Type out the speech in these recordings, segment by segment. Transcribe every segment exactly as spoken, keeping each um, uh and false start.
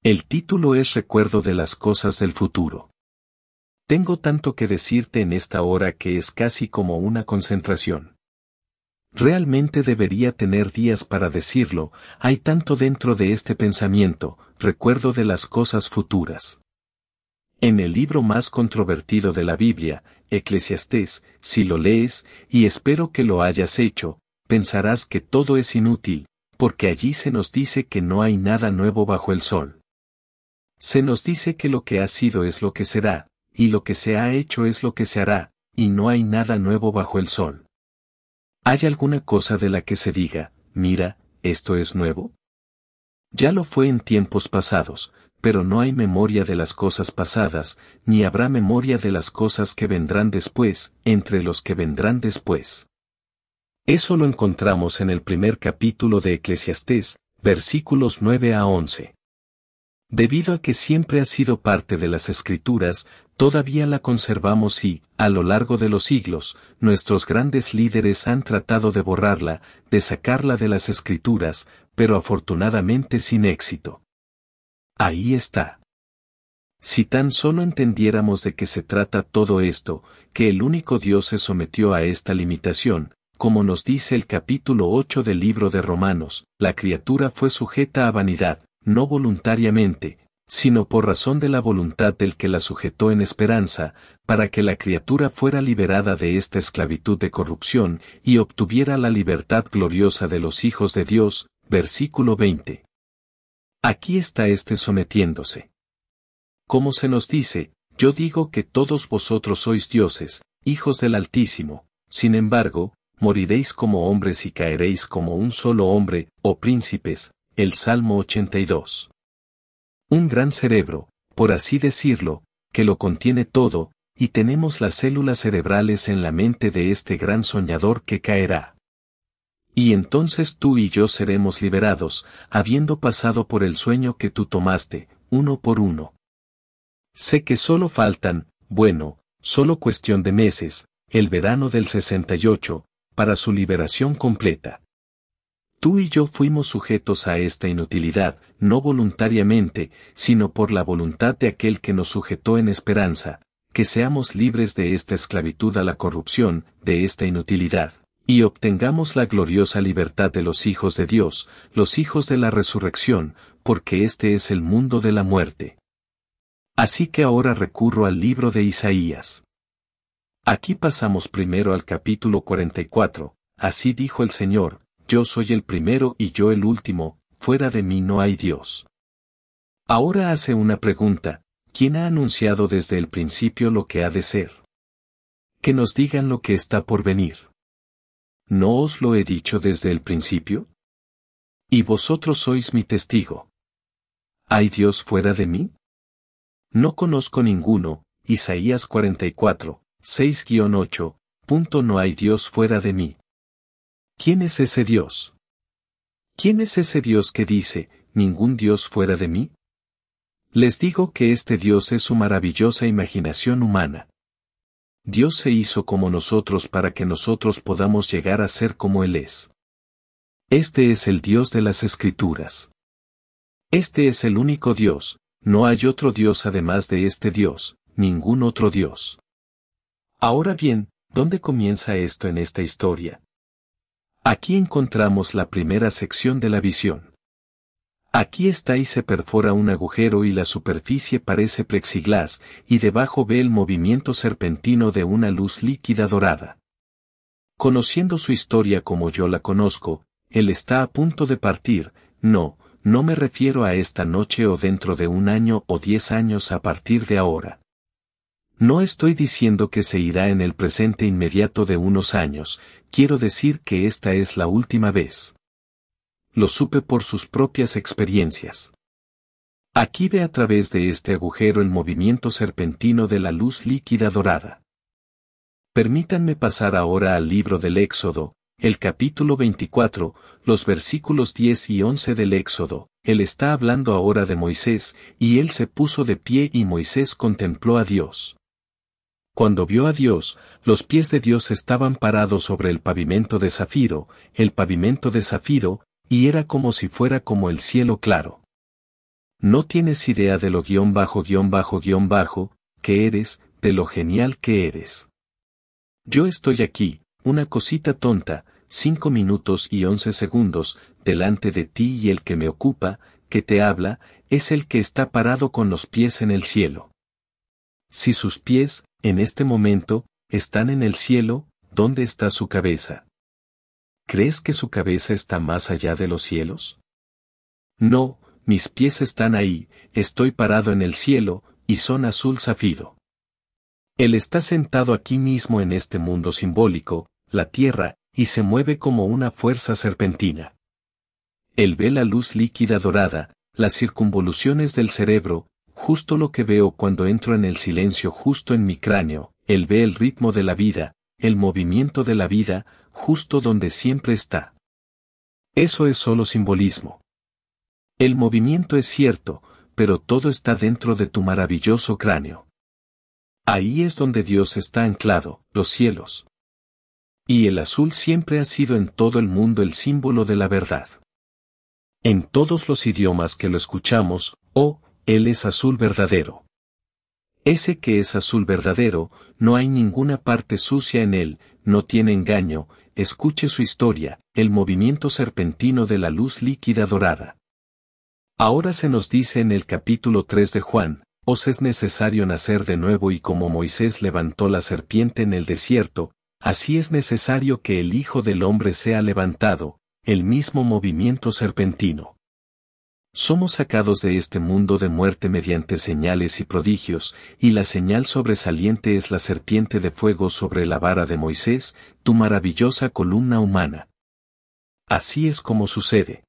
El título es Recuerdo de las cosas del futuro. Tengo tanto que decirte en esta hora que es casi como una concentración. Realmente debería tener días para decirlo, hay tanto dentro de este pensamiento, recuerdo de las cosas futuras. En el libro más controvertido de la Biblia, Eclesiastés, si lo lees, y espero que lo hayas hecho, pensarás que todo es inútil, porque allí se nos dice que no hay nada nuevo bajo el sol. Se nos dice que lo que ha sido es lo que será, y lo que se ha hecho es lo que se hará, y no hay nada nuevo bajo el sol. ¿Hay alguna cosa de la que se diga, mira, esto es nuevo? Ya lo fue en tiempos pasados, pero no hay memoria de las cosas pasadas, ni habrá memoria de las cosas que vendrán después, entre los que vendrán después. Eso lo encontramos en el primer capítulo de Eclesiastés, versículos nueve a once. Debido a que siempre ha sido parte de las Escrituras, todavía la conservamos y, a lo largo de los siglos, nuestros grandes líderes han tratado de borrarla, de sacarla de las Escrituras, pero afortunadamente sin éxito. Ahí está. Si tan solo entendiéramos de qué se trata todo esto, que el único Dios se sometió a esta limitación, como nos dice el capítulo ocho del libro de Romanos, la criatura fue sujeta a vanidad, no voluntariamente, sino por razón de la voluntad del que la sujetó en esperanza, para que la criatura fuera liberada de esta esclavitud de corrupción y obtuviera la libertad gloriosa de los hijos de Dios, versículo veinte. Aquí está este sometiéndose. Como se nos dice, yo digo que todos vosotros sois dioses, hijos del Altísimo, sin embargo, moriréis como hombres y caeréis como un solo hombre, oh príncipes. El Salmo ochenta y dos. Un gran cerebro, por así decirlo, que lo contiene todo, y tenemos las células cerebrales en la mente de este gran soñador que caerá. Y entonces tú y yo seremos liberados, habiendo pasado por el sueño que tú tomaste, uno por uno. Sé que solo faltan, bueno, solo cuestión de meses, el verano del sesenta y ocho, para su liberación completa. Tú y yo fuimos sujetos a esta inutilidad, no voluntariamente, sino por la voluntad de aquel que nos sujetó en esperanza, que seamos libres de esta esclavitud a la corrupción, de esta inutilidad, y obtengamos la gloriosa libertad de los hijos de Dios, los hijos de la resurrección, porque este es el mundo de la muerte. Así que ahora recurro al libro de Isaías. Aquí pasamos primero al capítulo cuarenta y cuatro, así dijo el Señor, yo soy el primero y yo el último, fuera de mí no hay Dios. Ahora hace una pregunta, ¿quién ha anunciado desde el principio lo que ha de ser? Que nos digan lo que está por venir. ¿No os lo he dicho desde el principio? Y vosotros sois mi testigo. ¿Hay Dios fuera de mí? No conozco ninguno, Isaías cuarenta y cuatro, seis a ocho, punto no hay Dios fuera de mí. ¿Quién es ese Dios? ¿Quién es ese Dios que dice, ningún Dios fuera de mí? Les digo que este Dios es su maravillosa imaginación humana. Dios se hizo como nosotros para que nosotros podamos llegar a ser como Él es. Este es el Dios de las Escrituras. Este es el único Dios, no hay otro Dios además de este Dios, ningún otro Dios. Ahora bien, ¿dónde comienza esto en esta historia? Aquí encontramos la primera sección de la visión. Aquí está y se perfora un agujero y la superficie parece plexiglás, y debajo ve el movimiento serpentino de una luz líquida dorada. Conociendo su historia como yo la conozco, él está a punto de partir, no, no me refiero a esta noche o dentro de un año o diez años a partir de ahora. No estoy diciendo que se irá en el presente inmediato de unos años, quiero decir que esta es la última vez. Lo supe por sus propias experiencias. Aquí ve a través de este agujero el movimiento serpentino de la luz líquida dorada. Permítanme pasar ahora al libro del Éxodo, el capítulo veinticuatro, los versículos diez y once del Éxodo. Él está hablando ahora de Moisés, y él se puso de pie y Moisés contempló a Dios. Cuando vio a Dios, los pies de Dios estaban parados sobre el pavimento de zafiro, el pavimento de zafiro, y era como si fuera como el cielo claro. No tienes idea de lo guión bajo guión bajo guión bajo, que eres, de lo genial que eres. Yo estoy aquí, una cosita tonta, cinco minutos y once segundos, delante de ti y el que me ocupa, que te habla, es el que está parado con los pies en el cielo. Si sus pies, en este momento, están en el cielo, ¿dónde está su cabeza? ¿Crees que su cabeza está más allá de los cielos? No, mis pies están ahí, estoy parado en el cielo, y son azul zafiro. Él está sentado aquí mismo en este mundo simbólico, la tierra, y se mueve como una fuerza serpentina. Él ve la luz líquida dorada, las circunvoluciones del cerebro, justo lo que veo cuando entro en el silencio justo en mi cráneo, él ve el ritmo de la vida, el movimiento de la vida, justo donde siempre está. Eso es solo simbolismo. El movimiento es cierto, pero todo está dentro de tu maravilloso cráneo. Ahí es donde Dios está anclado, los cielos. Y el azul siempre ha sido en todo el mundo el símbolo de la verdad. En todos los idiomas que lo escuchamos, oh, Él es azul verdadero. Ese que es azul verdadero, no hay ninguna parte sucia en él, no tiene engaño, escuche su historia, el movimiento serpentino de la luz líquida dorada. Ahora se nos dice en el capítulo tres de Juan, os es necesario nacer de nuevo y como Moisés levantó la serpiente en el desierto, así es necesario que el Hijo del Hombre sea levantado, el mismo movimiento serpentino. Somos sacados de este mundo de muerte mediante señales y prodigios, y la señal sobresaliente es la serpiente de fuego sobre la vara de Moisés, tu maravillosa columna humana. Así es como sucede.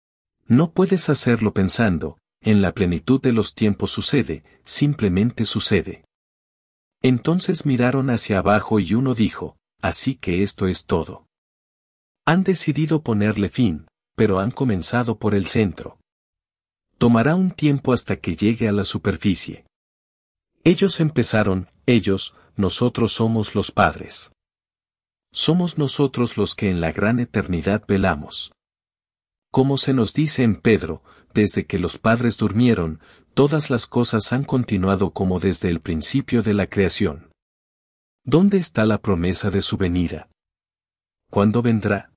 No puedes hacerlo pensando, en la plenitud de los tiempos sucede, simplemente sucede. Entonces miraron hacia abajo y uno dijo, así que esto es todo. Han decidido ponerle fin, pero han comenzado por el centro. Tomará un tiempo hasta que llegue a la superficie. Ellos empezaron, ellos, nosotros somos los padres. Somos nosotros los que en la gran eternidad velamos. Como se nos dice en Pedro, desde que los padres durmieron, todas las cosas han continuado como desde el principio de la creación. ¿Dónde está la promesa de su venida? ¿Cuándo vendrá?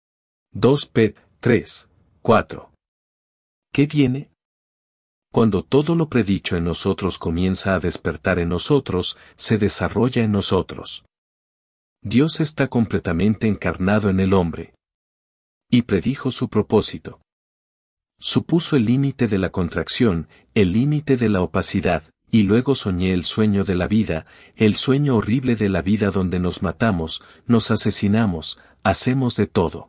dos Pedro tres, cuatro. ¿Qué viene? Cuando todo lo predicho en nosotros comienza a despertar en nosotros, se desarrolla en nosotros. Dios está completamente encarnado en el hombre. Y predijo su propósito. Supuso el límite de la contracción, el límite de la opacidad, y luego soñé el sueño de la vida, el sueño horrible de la vida donde nos matamos, nos asesinamos, hacemos de todo.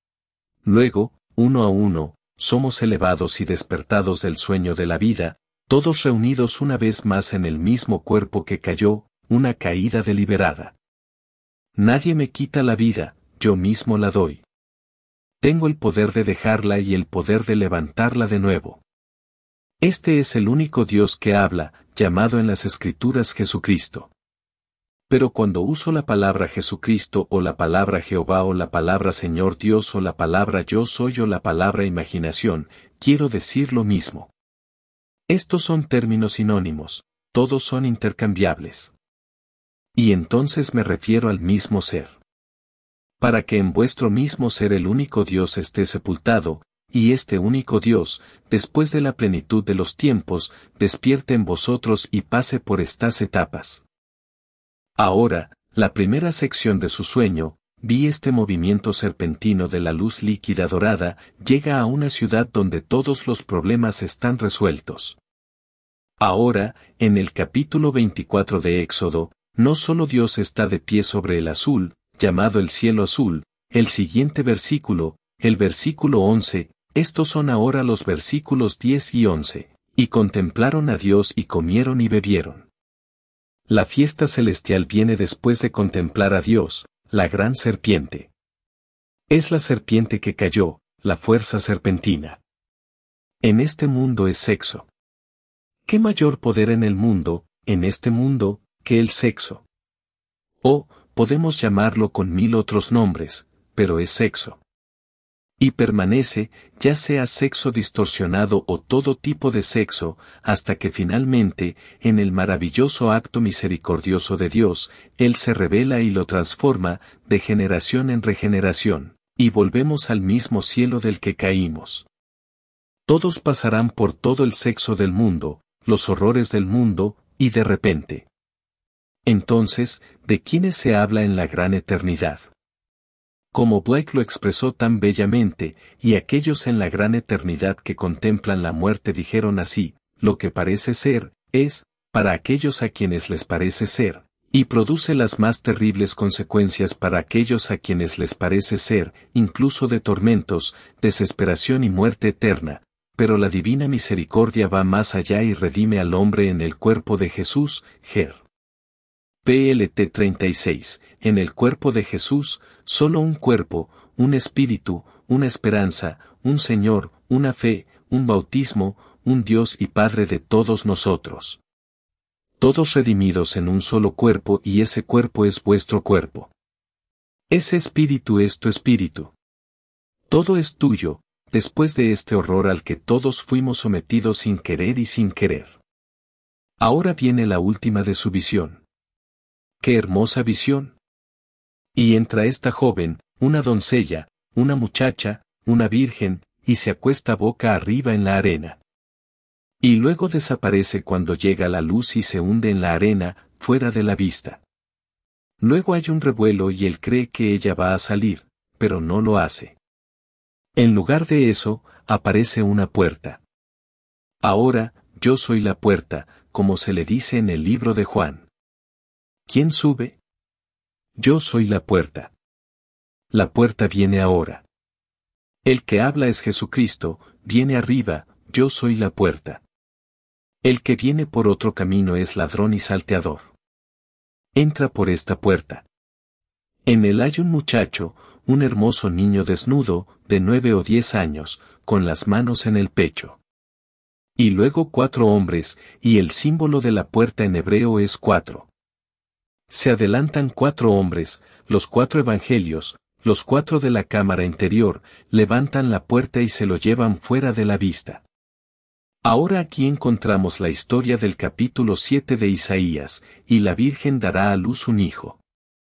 Luego, uno a uno, somos elevados y despertados del sueño de la vida, todos reunidos una vez más en el mismo cuerpo que cayó, una caída deliberada. Nadie me quita la vida, yo mismo la doy. Tengo el poder de dejarla y el poder de levantarla de nuevo. Este es el único Dios que habla, llamado en las Escrituras Jesucristo. Pero cuando uso la palabra Jesucristo o la palabra Jehová o la palabra Señor Dios o la palabra Yo Soy o la palabra imaginación, quiero decir lo mismo. Estos son términos sinónimos, todos son intercambiables. Y entonces me refiero al mismo ser. Para que en vuestro mismo ser el único Dios esté sepultado, y este único Dios, después de la plenitud de los tiempos, despierte en vosotros y pase por estas etapas. Ahora, la primera sección de su sueño, vi este movimiento serpentino de la luz líquida dorada, llega a una ciudad donde todos los problemas están resueltos. Ahora, en el capítulo veinticuatro de Éxodo, no solo Dios está de pie sobre el azul, llamado el cielo azul, el siguiente versículo, el versículo once, estos son ahora los versículos diez y once, y contemplaron a Dios y comieron y bebieron. La fiesta celestial viene después de contemplar a Dios, la gran serpiente. Es la serpiente que cayó, la fuerza serpentina. En este mundo es sexo. ¿Qué mayor poder en el mundo, en este mundo, que el sexo? O, podemos llamarlo con mil otros nombres, pero es sexo. Y permanece, ya sea sexo distorsionado o todo tipo de sexo, hasta que finalmente, en el maravilloso acto misericordioso de Dios, Él se revela y lo transforma, de generación en regeneración, y volvemos al mismo cielo del que caímos. Todos pasarán por todo el sexo del mundo, los horrores del mundo, y de repente. Entonces, ¿de quiénes se habla en la gran eternidad? Como Blake lo expresó tan bellamente, y aquellos en la gran eternidad que contemplan la muerte dijeron así, lo que parece ser, es, para aquellos a quienes les parece ser, y produce las más terribles consecuencias para aquellos a quienes les parece ser, incluso de tormentos, desesperación y muerte eterna, pero la divina misericordia va más allá y redime al hombre en el cuerpo de Jesús, Ger. P L T treinta y seis, en el cuerpo de Jesús, solo un cuerpo, un espíritu, una esperanza, un Señor, una fe, un bautismo, un Dios y Padre de todos nosotros. Todos redimidos en un solo cuerpo y ese cuerpo es vuestro cuerpo. Ese espíritu es tu espíritu. Todo es tuyo, después de este horror al que todos fuimos sometidos sin querer y sin querer. Ahora viene la última de su visión. ¡Qué hermosa visión! Y entra esta joven, una doncella, una muchacha, una virgen, y se acuesta boca arriba en la arena. Y luego desaparece cuando llega la luz y se hunde en la arena, fuera de la vista. Luego hay un revuelo y él cree que ella va a salir, pero no lo hace. En lugar de eso, aparece una puerta. Ahora, yo soy la puerta, como se le dice en el libro de Juan. ¿Quién sube? Yo soy la puerta. La puerta viene ahora. El que habla es Jesucristo, viene arriba, yo soy la puerta. El que viene por otro camino es ladrón y salteador. Entra por esta puerta. En él hay un muchacho, un hermoso niño desnudo, de nueve o diez años, con las manos en el pecho. Y luego cuatro hombres, y el símbolo de la puerta en hebreo es cuatro. Se adelantan cuatro hombres, los cuatro evangelios, los cuatro de la cámara interior, levantan la puerta y se lo llevan fuera de la vista. Ahora aquí encontramos la historia del capítulo siete de Isaías, y la Virgen dará a luz un hijo.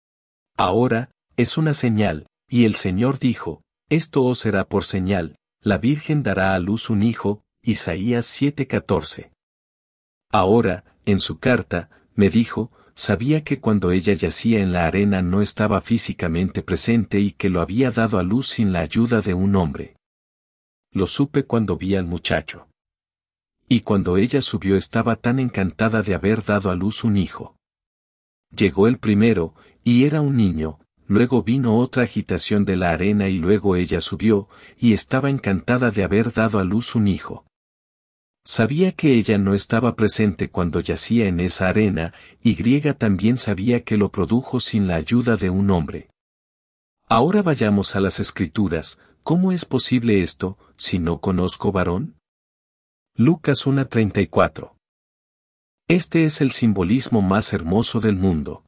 Ahora, es una señal, y el Señor dijo, esto os será por señal, la Virgen dará a luz un hijo, Isaías siete catorce. Ahora, en su carta, me dijo, sabía que cuando ella yacía en la arena no estaba físicamente presente y que lo había dado a luz sin la ayuda de un hombre. Lo supe cuando vi al muchacho. Y cuando ella subió estaba tan encantada de haber dado a luz un hijo. Llegó el primero, y era un niño, luego vino otra agitación de la arena y luego ella subió, y estaba encantada de haber dado a luz un hijo. Sabía que ella no estaba presente cuando yacía en esa arena, y Griega también sabía que lo produjo sin la ayuda de un hombre. Ahora vayamos a las Escrituras, ¿cómo es posible esto, si no conozco varón? Lucas uno treinta y cuatro. Este es el simbolismo más hermoso del mundo.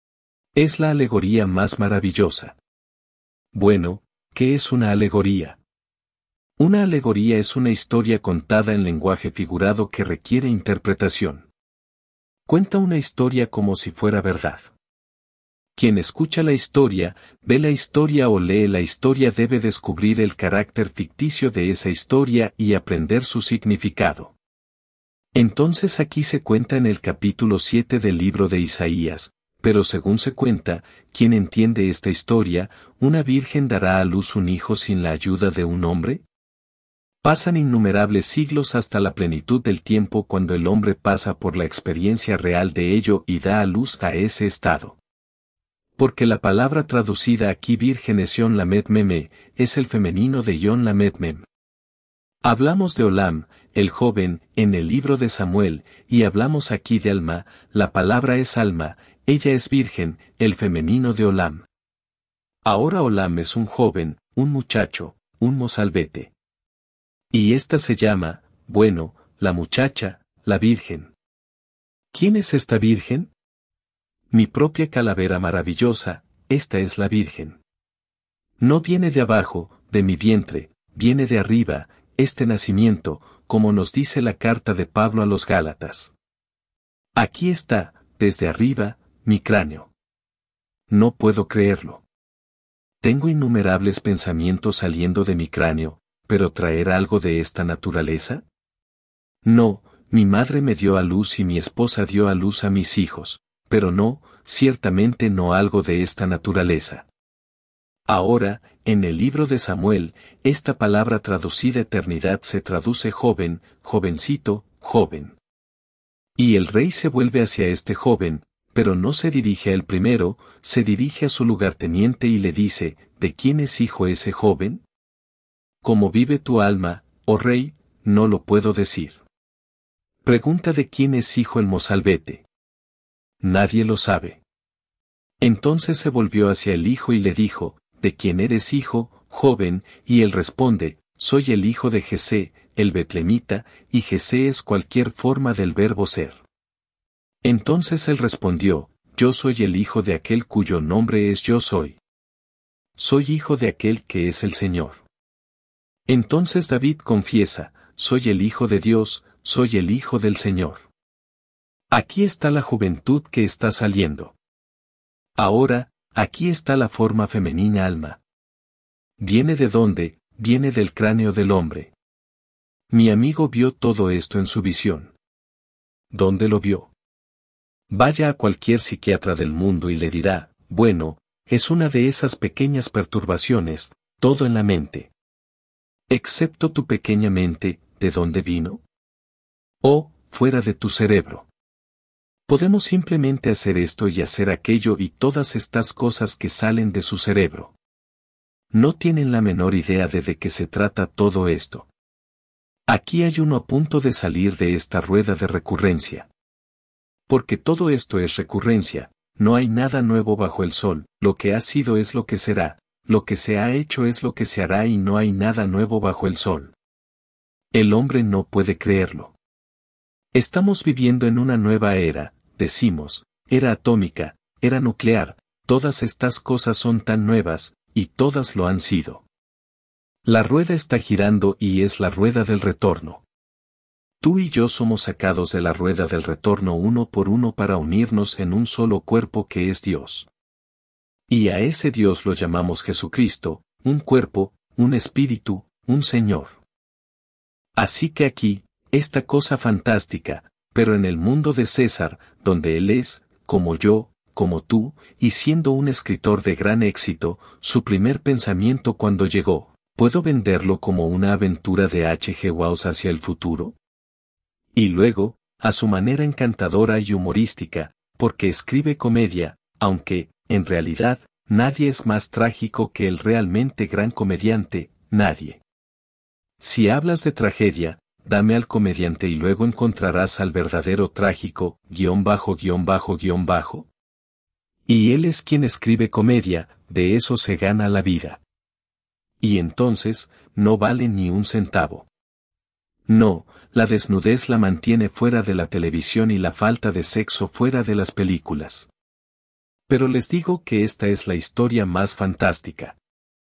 Es la alegoría más maravillosa. Bueno, ¿qué es una alegoría? Una alegoría es una historia contada en lenguaje figurado que requiere interpretación. Cuenta una historia como si fuera verdad. Quien escucha la historia, ve la historia o lee la historia debe descubrir el carácter ficticio de esa historia y aprender su significado. Entonces aquí se cuenta en el capítulo siete del libro de Isaías, pero según se cuenta, quien entiende esta historia, ¿una virgen dará a luz un hijo sin la ayuda de un hombre? Pasan innumerables siglos hasta la plenitud del tiempo cuando el hombre pasa por la experiencia real de ello y da a luz a ese estado. Porque la palabra traducida aquí virgen es Yon Lamed Meme, es el femenino de Yon Lamed Mem. Hablamos de Olam, el joven, en el libro de Samuel, y hablamos aquí de Alma, la palabra es alma, ella es virgen, el femenino de Olam. Ahora Olam es un joven, un muchacho, un mozalbete. Y esta se llama, bueno, la muchacha, la virgen. ¿Quién es esta virgen? Mi propia calavera maravillosa, esta es la virgen. No viene de abajo, de mi vientre, viene de arriba, este nacimiento, como nos dice la carta de Pablo a los Gálatas. Aquí está, desde arriba, mi cráneo. No puedo creerlo. Tengo innumerables pensamientos saliendo de mi cráneo, ¿pero traer algo de esta naturaleza? No, mi madre me dio a luz y mi esposa dio a luz a mis hijos, pero no, ciertamente no algo de esta naturaleza. Ahora, en el libro de Samuel, esta palabra traducida eternidad se traduce joven, jovencito, joven. Y el rey se vuelve hacia este joven, pero no se dirige a él primero, se dirige a su lugarteniente y le dice, ¿de quién es hijo ese joven? ¿Cómo vive tu alma, oh rey? No lo puedo decir. Pregunta de quién es hijo el mozalbete. Nadie lo sabe. Entonces se volvió hacia el hijo y le dijo, ¿de quién eres hijo, joven? Y él responde, soy el hijo de Jesé, el betlemita, y Jesé es cualquier forma del verbo ser. Entonces él respondió, yo soy el hijo de aquel cuyo nombre es yo soy. Soy hijo de aquel que es el Señor. Entonces David confiesa, soy el hijo de Dios, soy el hijo del Señor. Aquí está la juventud que está saliendo. Ahora, aquí está la forma femenina alma. ¿Viene de dónde? Viene del cráneo del hombre. Mi amigo vio todo esto en su visión. ¿Dónde lo vio? Vaya a cualquier psiquiatra del mundo y le dirá, bueno, es una de esas pequeñas perturbaciones, todo en la mente. Excepto tu pequeña mente, ¿de dónde vino? O, fuera de tu cerebro. Podemos simplemente hacer esto y hacer aquello y todas estas cosas que salen de su cerebro. No tienen la menor idea de de qué se trata todo esto. Aquí hay uno a punto de salir de esta rueda de recurrencia. Porque todo esto es recurrencia, no hay nada nuevo bajo el sol, lo que ha sido es lo que será, lo que se ha hecho es lo que se hará y no hay nada nuevo bajo el sol. El hombre no puede creerlo. Estamos viviendo en una nueva era, decimos, era atómica, era nuclear, todas estas cosas son tan nuevas, y todas lo han sido. La rueda está girando y es la rueda del retorno. Tú y yo somos sacados de la rueda del retorno uno por uno para unirnos en un solo cuerpo que es Dios. Y a ese Dios lo llamamos Jesucristo, un cuerpo, un espíritu, un Señor. Así que aquí, esta cosa fantástica, pero en el mundo de César, donde él es, como yo, como tú, y siendo un escritor de gran éxito, su primer pensamiento cuando llegó, ¿puedo venderlo como una aventura de H G Wells hacia el futuro? Y luego, a su manera encantadora y humorística, porque escribe comedia, aunque, en realidad, nadie es más trágico que el realmente gran comediante, nadie. Si hablas de tragedia, dame al comediante y luego encontrarás al verdadero trágico, guión bajo, guión bajo, guión bajo. Y él es quien escribe comedia, de eso se gana la vida. Y entonces, no vale ni un centavo. No, la desnudez la mantiene fuera de la televisión y la falta de sexo fuera de las películas. Pero les digo que esta es la historia más fantástica.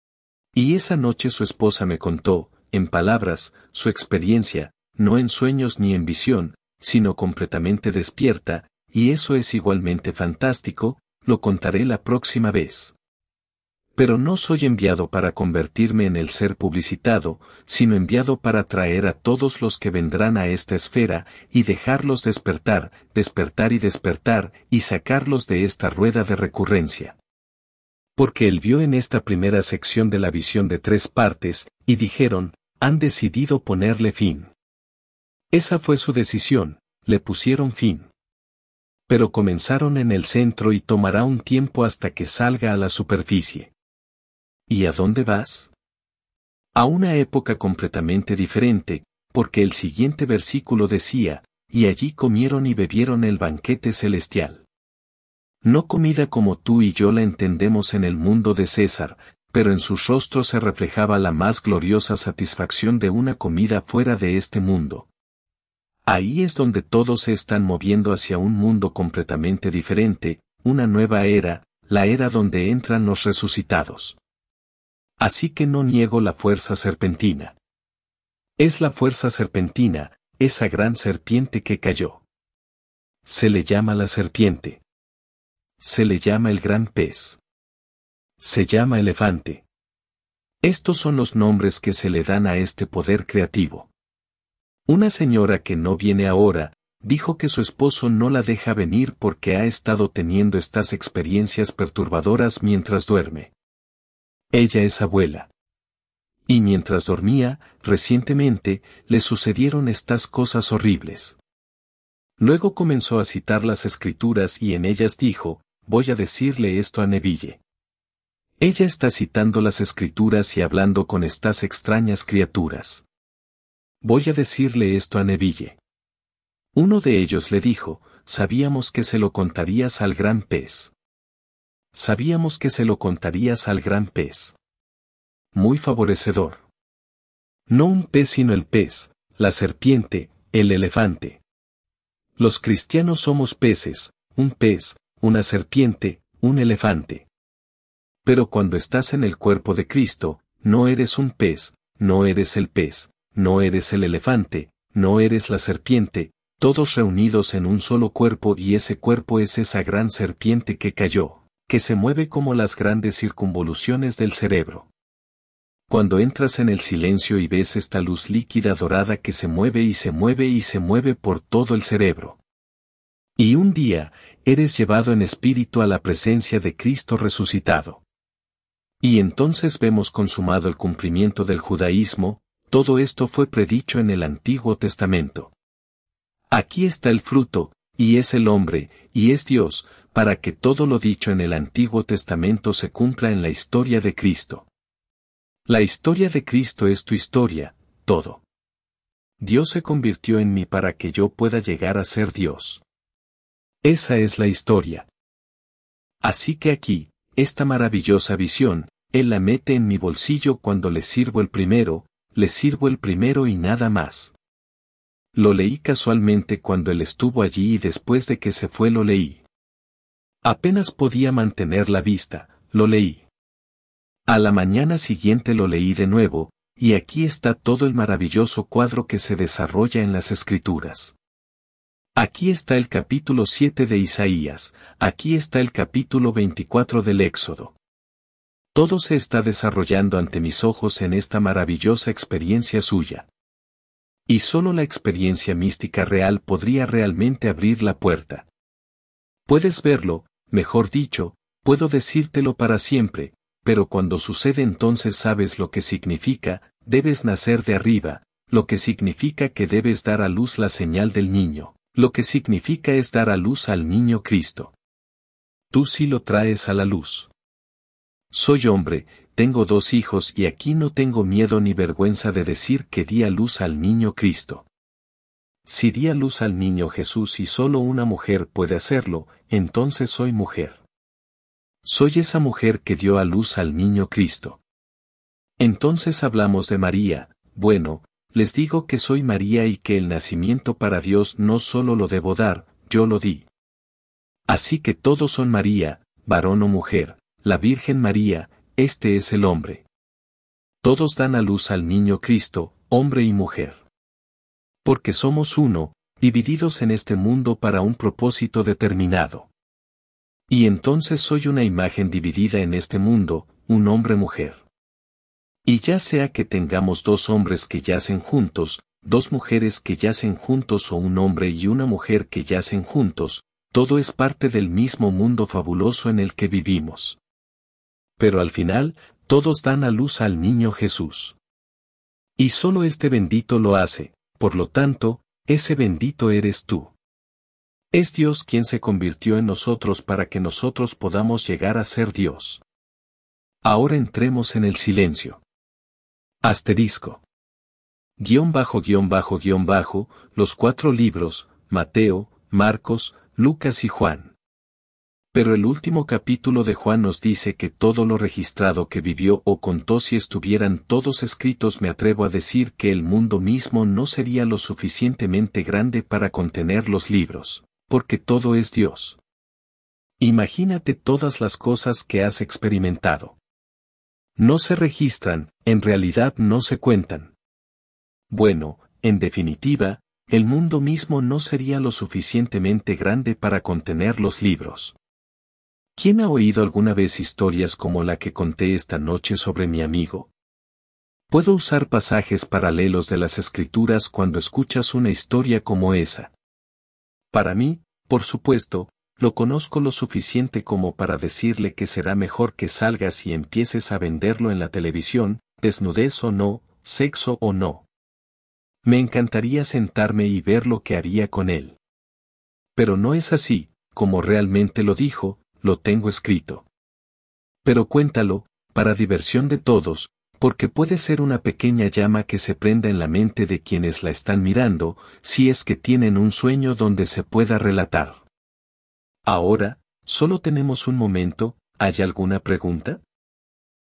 Y esa noche su esposa me contó, en palabras, su experiencia, no en sueños ni en visión, sino completamente despierta, y eso es igualmente fantástico, lo contaré la próxima vez. Pero no soy enviado para convertirme en el ser publicitado, sino enviado para traer a todos los que vendrán a esta esfera, y dejarlos despertar, despertar y despertar, y sacarlos de esta rueda de recurrencia. Porque él vio en esta primera sección de la visión de tres partes, y dijeron, han decidido ponerle fin. Esa fue su decisión, le pusieron fin. Pero comenzaron en el centro y tomará un tiempo hasta que salga a la superficie. ¿Y a dónde vas? A una época completamente diferente, porque el siguiente versículo decía, y allí comieron y bebieron el banquete celestial. No comida como tú y yo la entendemos en el mundo de César, pero en sus rostros se reflejaba la más gloriosa satisfacción de una comida fuera de este mundo. Ahí es donde todos se están moviendo hacia un mundo completamente diferente, una nueva era, la era donde entran los resucitados. Así que no niego la fuerza serpentina. Es la fuerza serpentina, esa gran serpiente que cayó. Se le llama la serpiente. Se le llama el gran pez. Se llama elefante. Estos son los nombres que se le dan a este poder creativo. Una señora que no viene ahora, dijo que su esposo no la deja venir porque ha estado teniendo estas experiencias perturbadoras mientras duerme. Ella es abuela. Y mientras dormía, recientemente, le sucedieron estas cosas horribles. Luego comenzó a citar las escrituras y en ellas dijo, voy a decirle esto a Neville. Ella está citando las escrituras y hablando con estas extrañas criaturas. Voy a decirle esto a Neville. Uno de ellos le dijo, sabíamos que se lo contarías al gran pez. Sabíamos que se lo contarías al gran pez. Muy favorecedor. No un pez sino el pez, la serpiente, el elefante. Los cristianos somos peces, un pez, una serpiente, un elefante. Pero cuando estás en el cuerpo de Cristo, no eres un pez, no eres el pez, no eres el elefante, no eres la serpiente, todos reunidos en un solo cuerpo y ese cuerpo es esa gran serpiente que cayó, que se mueve como las grandes circunvoluciones del cerebro. Cuando entras en el silencio y ves esta luz líquida dorada que se mueve y se mueve y se mueve por todo el cerebro. Y un día, eres llevado en espíritu a la presencia de Cristo resucitado. Y entonces vemos consumado el cumplimiento del judaísmo, todo esto fue predicho en el Antiguo Testamento. Aquí está el fruto, y es el hombre, y es Dios, para que todo lo dicho en el Antiguo Testamento se cumpla en la historia de Cristo. La historia de Cristo es tu historia, todo. Dios se convirtió en mí para que yo pueda llegar a ser Dios. Esa es la historia. Así que aquí, esta maravillosa visión, Él la mete en mi bolsillo cuando le sirvo el primero, le sirvo el primero y nada más. Lo leí casualmente cuando Él estuvo allí y después de que se fue lo leí. Apenas podía mantener la vista, lo leí. A la mañana siguiente lo leí de nuevo, y aquí está todo el maravilloso cuadro que se desarrolla en las Escrituras. Aquí está el capítulo siete de Isaías, aquí está el capítulo veinticuatro del Éxodo. Todo se está desarrollando ante mis ojos en esta maravillosa experiencia suya. Y solo la experiencia mística real podría realmente abrir la puerta. Puedes verlo, mejor dicho, puedo decírtelo para siempre, pero cuando sucede entonces sabes lo que significa, debes nacer de arriba, lo que significa que debes dar a luz la señal del niño. Lo que significa es dar a luz al niño Cristo. Tú sí lo traes a la luz. Soy hombre, tengo dos hijos y aquí no tengo miedo ni vergüenza de decir que di a luz al niño Cristo. Si di a luz al niño Jesús y solo una mujer puede hacerlo, entonces soy mujer. Soy esa mujer que dio a luz al niño Cristo. Entonces hablamos de María, bueno, les digo que soy María y que el nacimiento para Dios no solo lo debo dar, yo lo di. Así que todos son María, varón o mujer, la Virgen María, este es el hombre. Todos dan a luz al niño Cristo, hombre y mujer. Porque somos uno, divididos en este mundo para un propósito determinado. Y entonces soy una imagen dividida en este mundo, un hombre-mujer. Y ya sea que tengamos dos hombres que yacen juntos, dos mujeres que yacen juntos o un hombre y una mujer que yacen juntos, todo es parte del mismo mundo fabuloso en el que vivimos. Pero al final, todos dan a luz al niño Jesús. Y solo este bendito lo hace, por lo tanto, ese bendito eres tú. Es Dios quien se convirtió en nosotros para que nosotros podamos llegar a ser Dios. Ahora entremos en el silencio. Asterisco. Guión bajo guión bajo guión bajo, los cuatro libros, Mateo, Marcos, Lucas y Juan. Pero el último capítulo de Juan nos dice que todo lo registrado que vivió o contó si estuvieran todos escritos me atrevo a decir que el mundo mismo no sería lo suficientemente grande para contener los libros, porque todo es Dios. Imagínate todas las cosas que has experimentado. No se registran, en realidad no se cuentan. Bueno, en definitiva, el mundo mismo no sería lo suficientemente grande para contener los libros. ¿Quién ha oído alguna vez historias como la que conté esta noche sobre mi amigo? Puedo usar pasajes paralelos de las escrituras cuando escuchas una historia como esa. Para mí, por supuesto, lo conozco lo suficiente como para decirle que será mejor que salgas y empieces a venderlo en la televisión, desnudez o no, sexo o no. Me encantaría sentarme y ver lo que haría con él. Pero no es así, como realmente lo dijo, lo tengo escrito. Pero cuéntalo, para diversión de todos, porque puede ser una pequeña llama que se prenda en la mente de quienes la están mirando, si es que tienen un sueño donde se pueda relatar. Ahora, solo tenemos un momento, ¿hay alguna pregunta?